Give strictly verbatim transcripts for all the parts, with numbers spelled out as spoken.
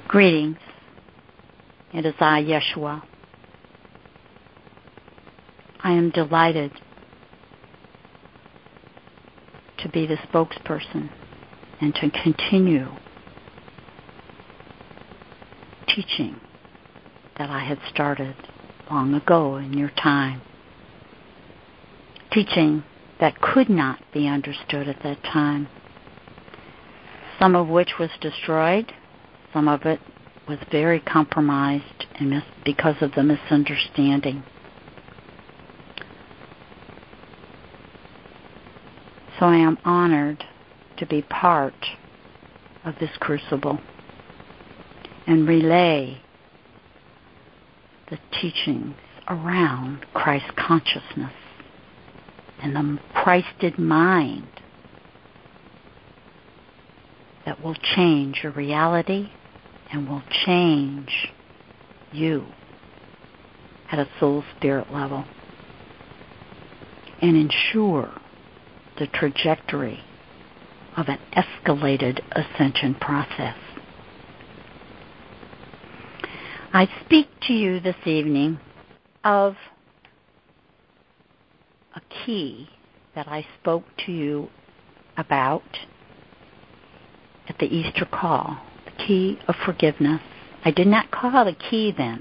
Greetings. It is I, Yeshua. I am delighted to be the spokesperson and to continue teaching that I had started long ago in your time. Teaching that could not be understood at that time. Some of which was destroyed. Some of it was very compromised and mis- because of the misunderstanding. So I am honored to be part of this crucible and relay the teachings around Christ consciousness and the Christed mind that will change your reality and will change you at a soul spirit level and ensure the trajectory of an escalated ascension process. I speak to you this evening of a key that I spoke to you about at the Easter call, the key of forgiveness. I did not call it a key then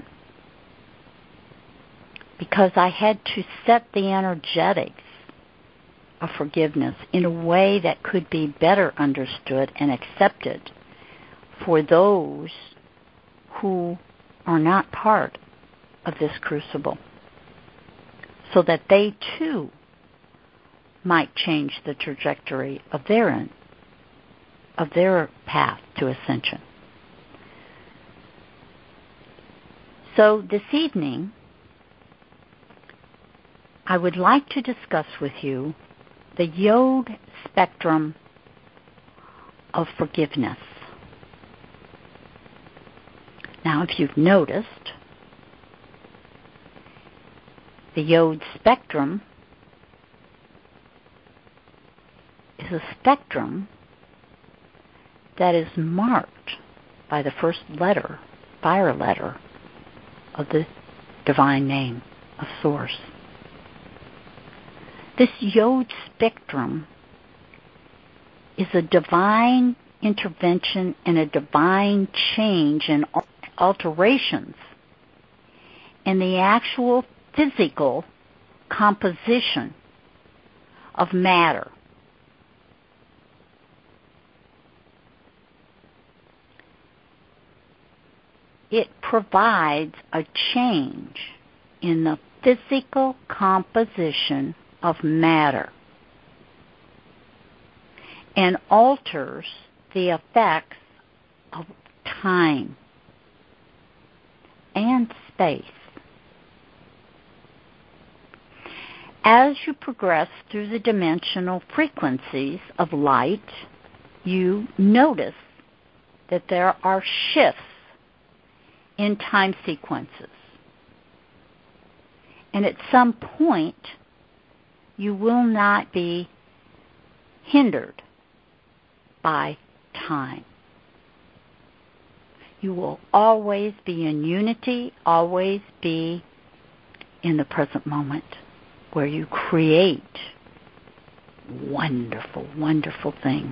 because I had to set the energetics of forgiveness in a way that could be better understood and accepted for those who are not part of this crucible, so that they too might change the trajectory of their of their path to ascension. So this evening, I would like to discuss with you the Yod spectrum of forgiveness. Now, if you've noticed, the Yod spectrum is a spectrum that is marked by the first letter, fire letter, of the divine name of Source. This Yod spectrum is a divine intervention and a divine change and alterations in the actual physical composition of matter. It provides a change in the physical composition of matter and alters the effects of time and space. As you progress through the dimensional frequencies of light, you notice that there are shifts in time sequences. And at some point, you will not be hindered by time. You will always be in unity, always be in the present moment where you create wonderful, wonderful things.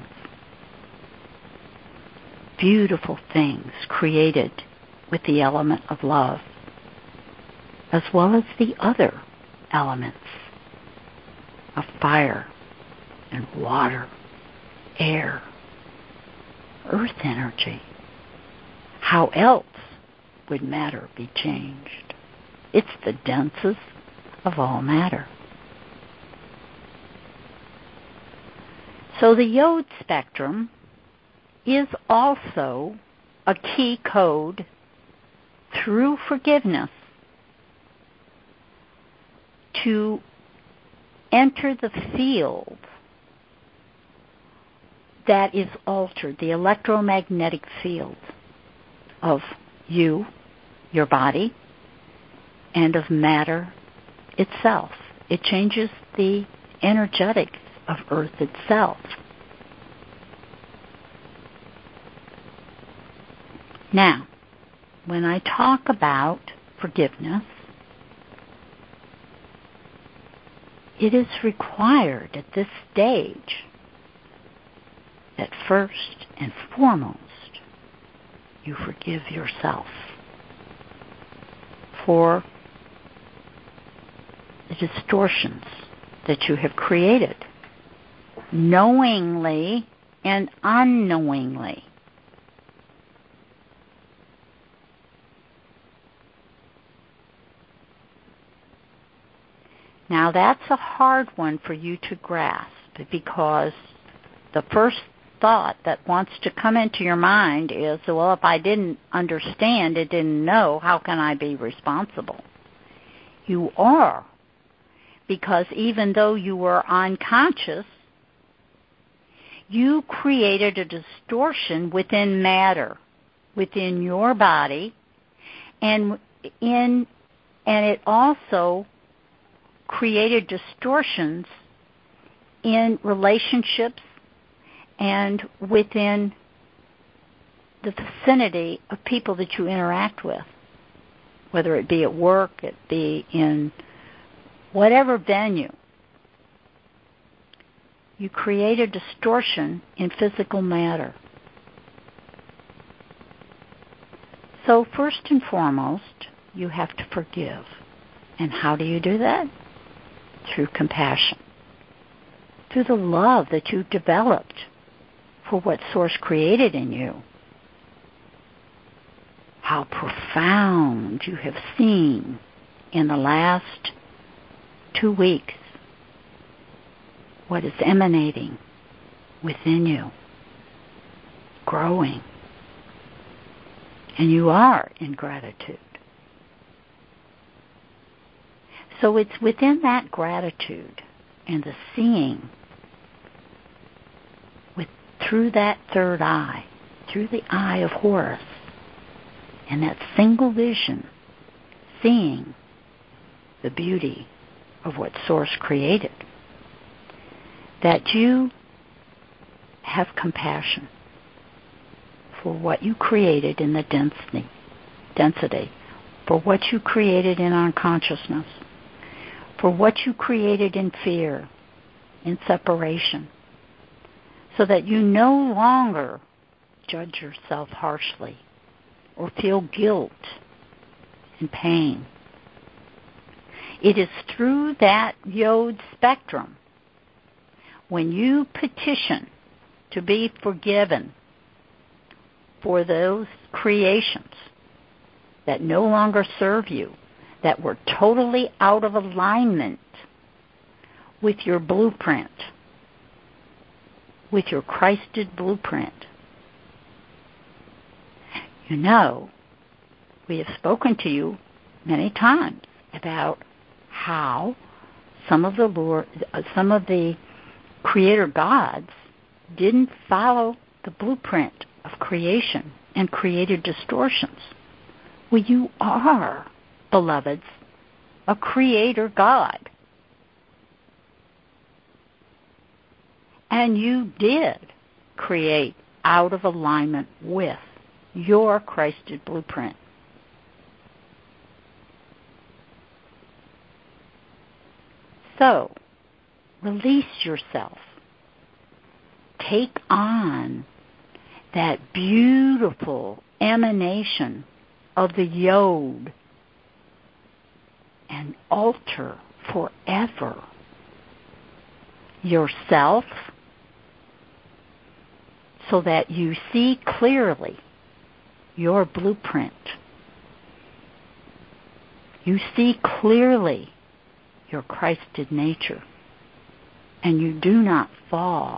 Beautiful things created with the element of love, as well as the other elements of fire and water, air, earth energy. How else would matter be changed? It's the densest of all matter. So the Yod spectrum is also a key code through forgiveness to enter the field that is altered, the electromagnetic field of you, your body, and of matter itself. It changes the energetics of Earth itself. Now, when I talk about forgiveness, it is required at this stage that first and foremost you forgive yourself for the distortions that you have created, knowingly and unknowingly. Now that's a hard one for you to grasp, because the first thought that wants to come into your mind is, well, if I didn't understand, I didn't know, how can I be responsible? You are, because even though you were unconscious, you created a distortion within matter, within your body, and in and it also created distortions in relationships and within the vicinity of people that you interact with, whether it be at work, it be in whatever venue. You create a distortion in physical matter. So first and foremost, you have to forgive. And how do you do that? Through compassion, through the love that you developed for what Source created in you. How profound you have seen in the last two weeks what is emanating within you, growing. And you are in gratitude. So it's within that gratitude and the seeing with through that third eye, through the eye of Horus, and that single vision, seeing the beauty of what Source created, that you have compassion for what you created in the density, density, for what you created in unconsciousness, for what you created in fear, in separation, so that you no longer judge yourself harshly or feel guilt and pain. It is through that Yod spectrum, when you petition to be forgiven for those creations that no longer serve you, that were totally out of alignment with your blueprint, with your Christed blueprint. You know, we have spoken to you many times about how some of the Lord, some of the creator gods didn't follow the blueprint of creation and created distortions. Well, you are, beloveds, a creator God. And you did create out of alignment with your Christed blueprint. So, release yourself. Take on that beautiful emanation of the Yod and alter forever yourself so that you see clearly your blueprint. You see clearly your Christed nature, and you do not fall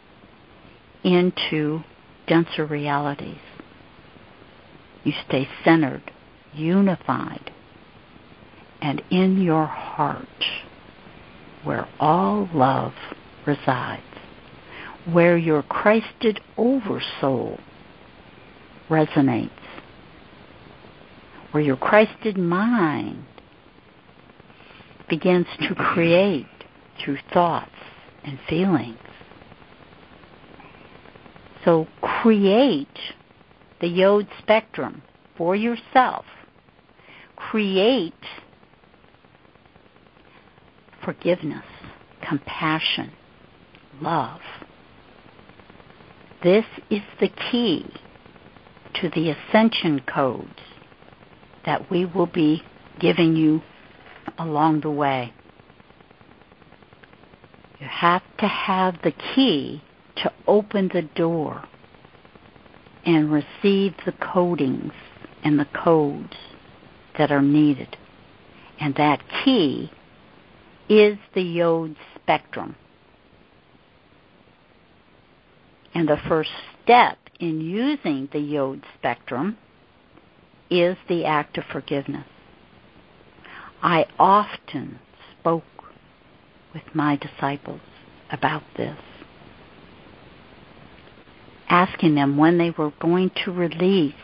into denser realities. You stay centered, unified, and in your heart, where all love resides, where your Christed oversoul resonates, where your Christed mind begins to create through thoughts and feelings. So create the Yod spectrum for yourself, create forgiveness, compassion, love. This is the key to the ascension codes that we will be giving you along the way. You have to have the key to open the door and receive the codings and the codes that are needed. And that key is the Yod spectrum. And the first step in using the Yod spectrum is the act of forgiveness. I often spoke with my disciples about this, asking them when they were going to release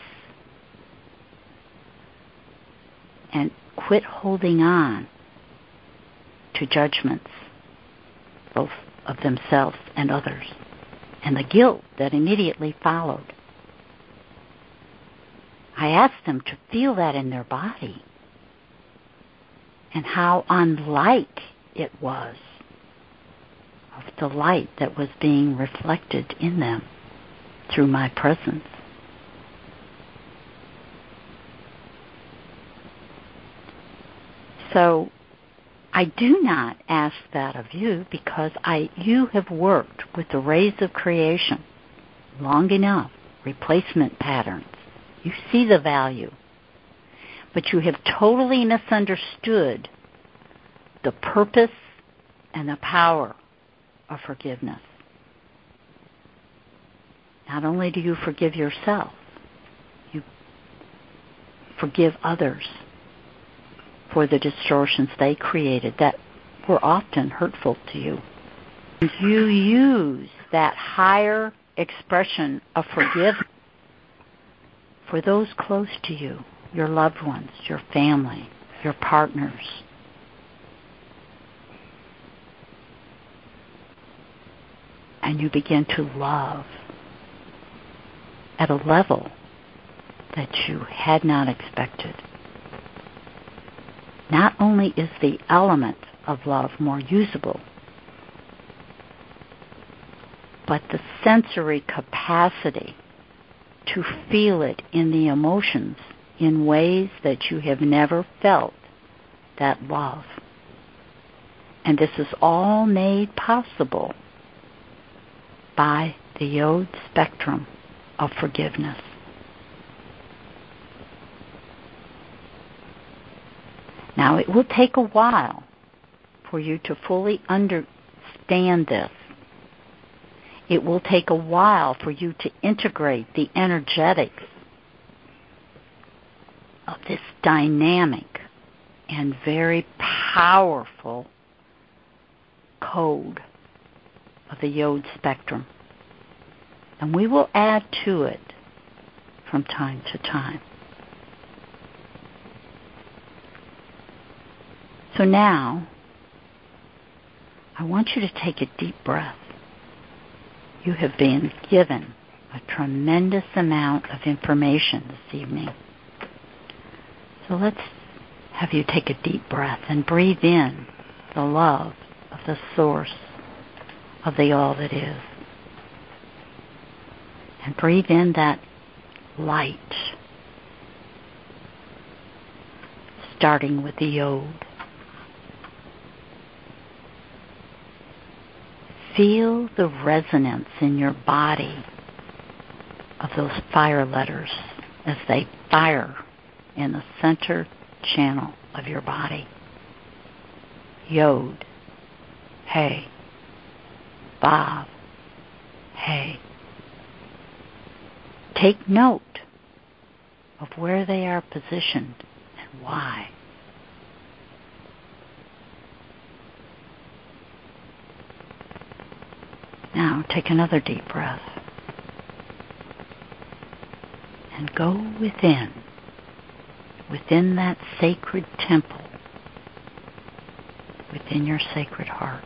and quit holding on to judgments, both of themselves and others, and the guilt that immediately followed. I asked them to feel that in their body and how unlike it was of the light that was being reflected in them through my presence. So I do not ask that of you because I, you have worked with the rays of creation long enough, replacement patterns. You see the value. But you have totally misunderstood the purpose and the power of forgiveness. Not only do you forgive yourself, you forgive others for the distortions they created that were often hurtful to you. And you use that higher expression of forgiveness for those close to you, your loved ones, your family, your partners. And you begin to love at a level that you had not expected. Not only is the element of love more usable, but the sensory capacity to feel it in the emotions in ways that you have never felt that love. And this is all made possible by the Yod spectrum of forgiveness. Now, it will take a while for you to fully understand this. It will take a while for you to integrate the energetics of this dynamic and very powerful code of the Yod spectrum. And we will add to it from time to time. So now, I want you to take a deep breath. You have been given a tremendous amount of information this evening. So let's have you take a deep breath and breathe in the love of the source of the all that is. And breathe in that light, starting with the Yod. Feel the resonance in your body of those fire letters as they fire in the center channel of your body. Yod, Hey, Vav, Hey. Take note of where they are positioned and why. Now take another deep breath and go within, within that sacred temple, within your sacred heart.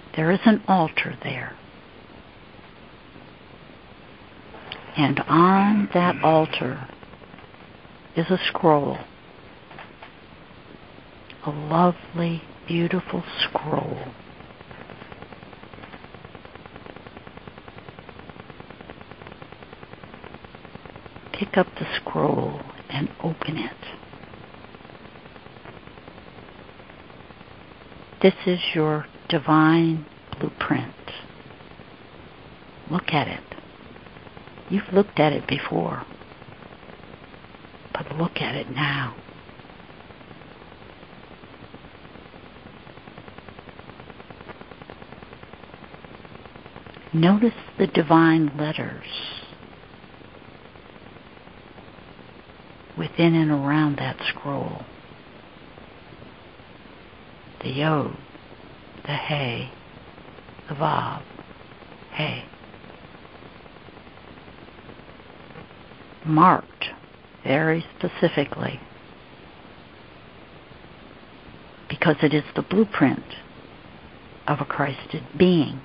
there is an altar there. And on that altar is a scroll. A lovely, beautiful scroll. Pick up the scroll and open it. This is your divine blueprint. Look at it. You've looked at it before, but look at it now. Notice the divine letters within and around that scroll. The Yod, the He, the Vav, He. Marked very specifically because it is the blueprint of a Christed being.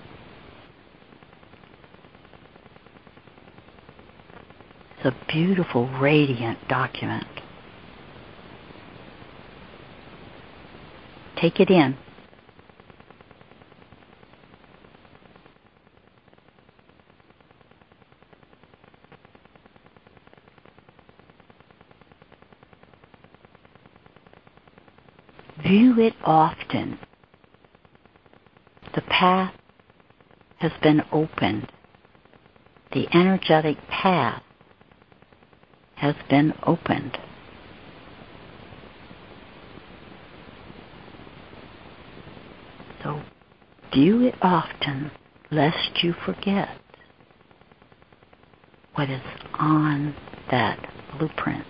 It's a beautiful, radiant document. Take it in. View it often. The path has been opened. The energetic path has been opened. So view it often, lest you forget what is on that blueprint.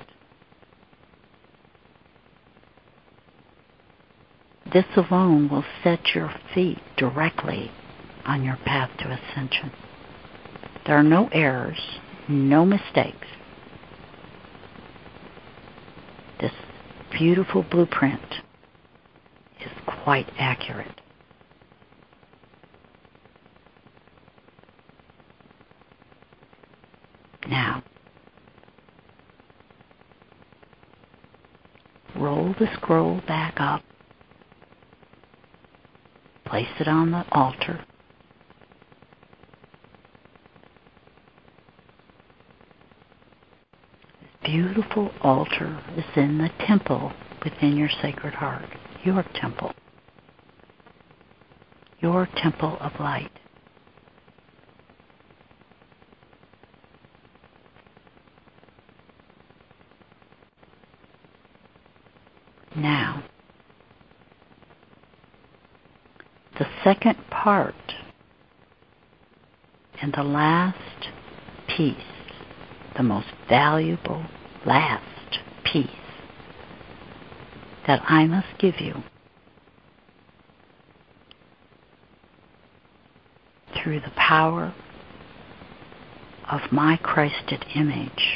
This alone will set your feet directly on your path to ascension. There are no errors, no mistakes. This beautiful blueprint is quite accurate. Now, roll the scroll back up. Place it on the altar. This beautiful altar is in the temple within your sacred heart, your temple, your temple of light. Now, the second part and the last piece, the most valuable last piece that I must give you through the power of my Christed image.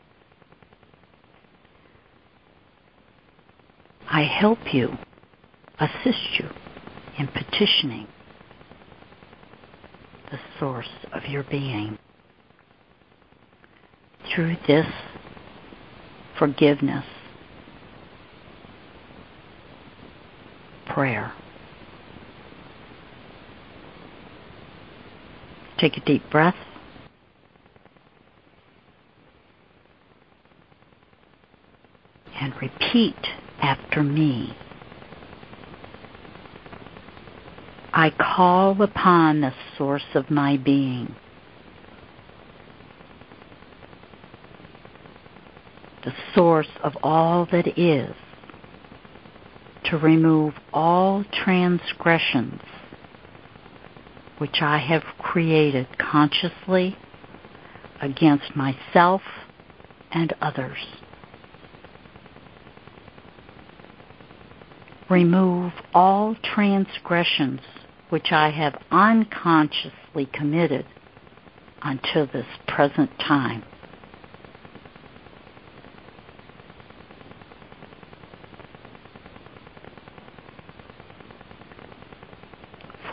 I help you, assist you in petitioning the source of your being through this forgiveness prayer. Take a deep breath. And repeat after me. I call upon the source of my being, the source of all that is, to remove all transgressions which I have created consciously against myself and others. Remove all transgressions which I have unconsciously committed until this present time.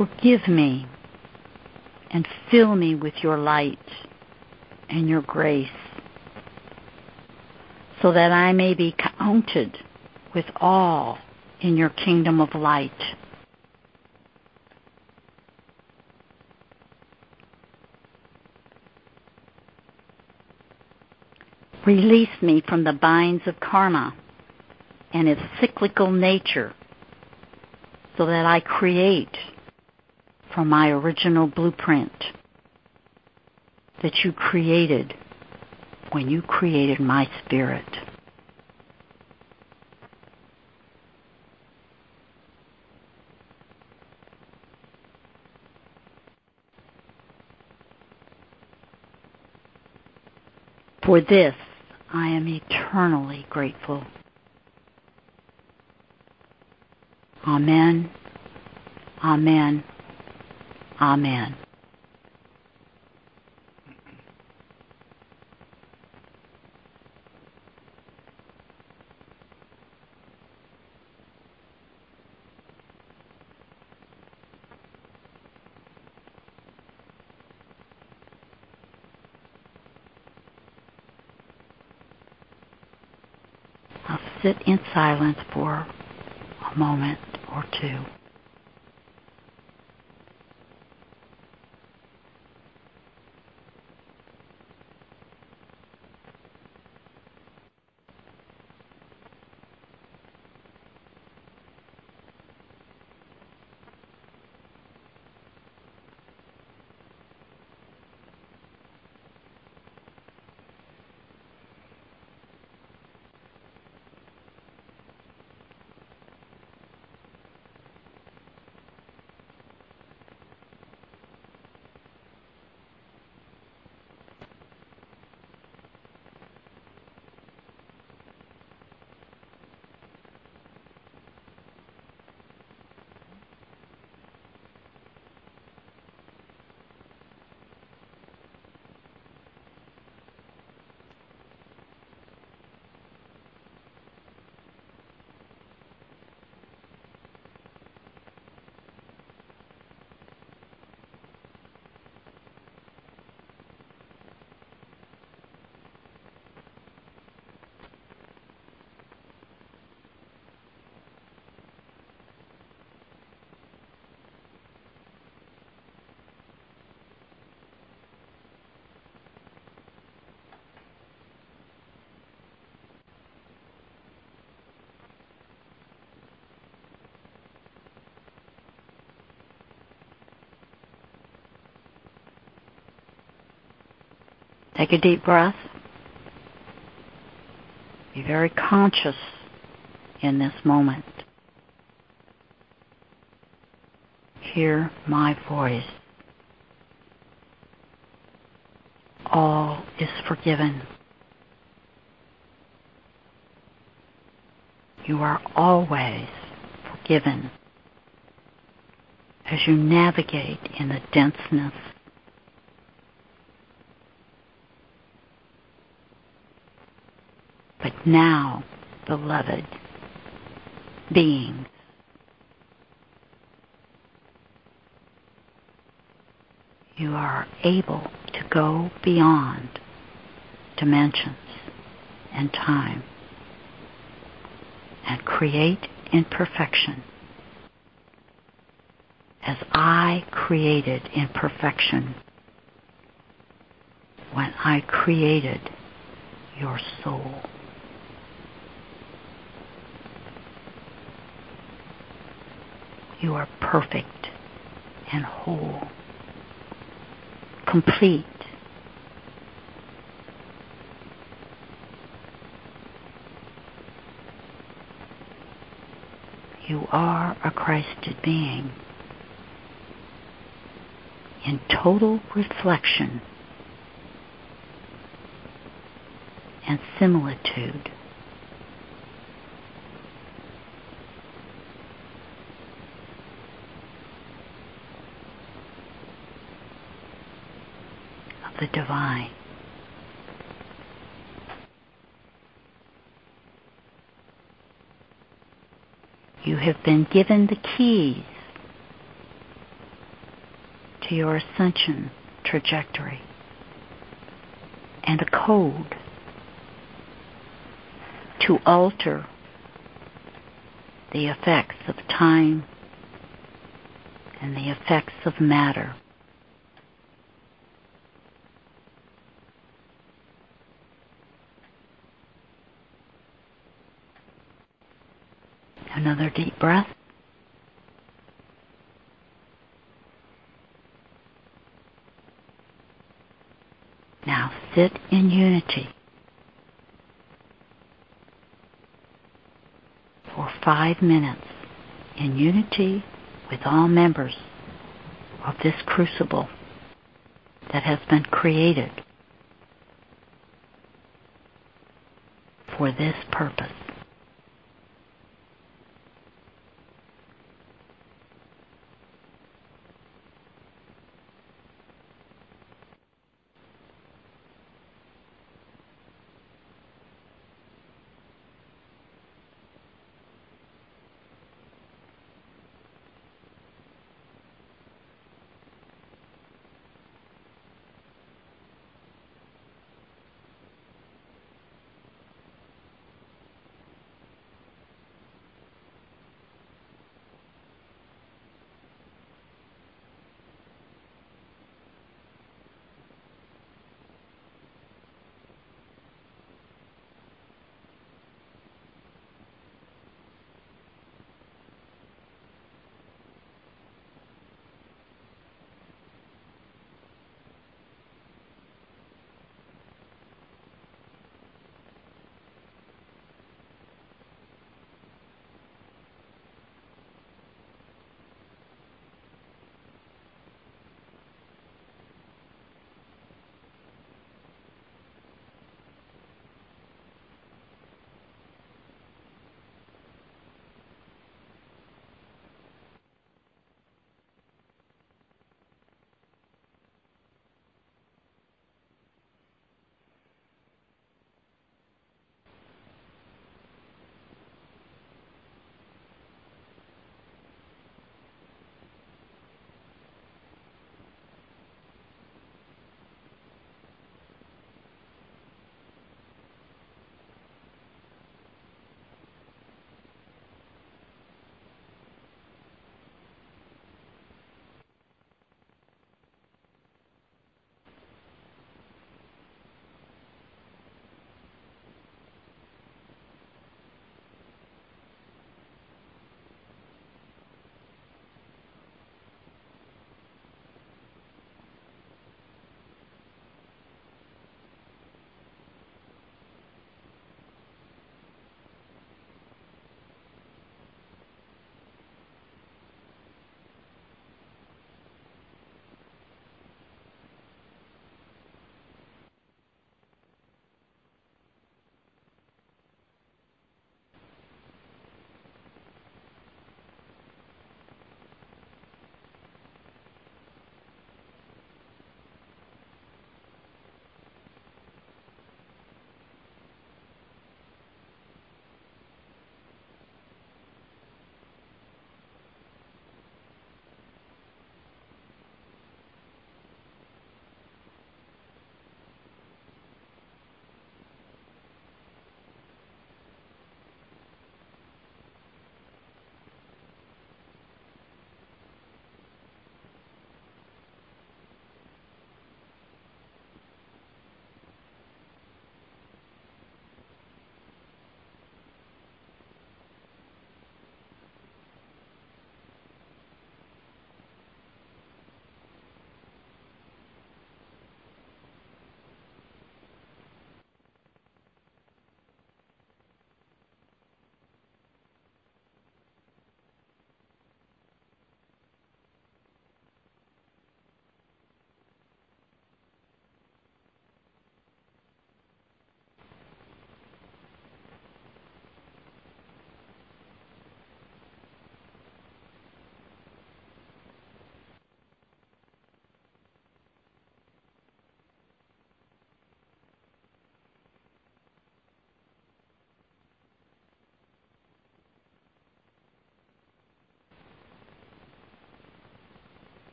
Forgive me and fill me with your light and your grace, so that I may be counted with all in your kingdom of light. Release me from the binds of karma and its cyclical nature, so that I create from my original blueprint that you created when you created my spirit. For this, I am eternally grateful. Amen, amen, amen. I'll sit in silence for a moment or two. Take a deep breath. Be very conscious in this moment. Hear my voice. All is forgiven. You are always forgiven as you navigate in the denseness but now, beloved beings, you are able to go beyond dimensions and time and create in perfection as I created in perfection when I created your soul. You are perfect and whole, complete. You are a Christed being in total reflection and similitude of the divine. You have been given the keys to your ascension trajectory and a code to alter the effects of time and the effects of matter. Another deep breath. Now sit in unity for five minutes, in unity with all members of this crucible that has been created for this purpose.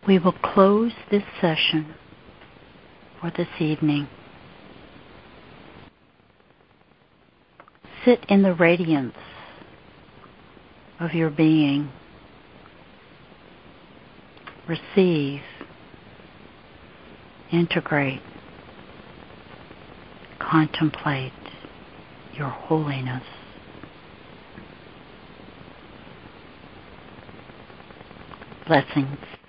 We will close this session for this evening. Sit in the radiance of your being. Receive, integrate, contemplate your holiness. Blessings.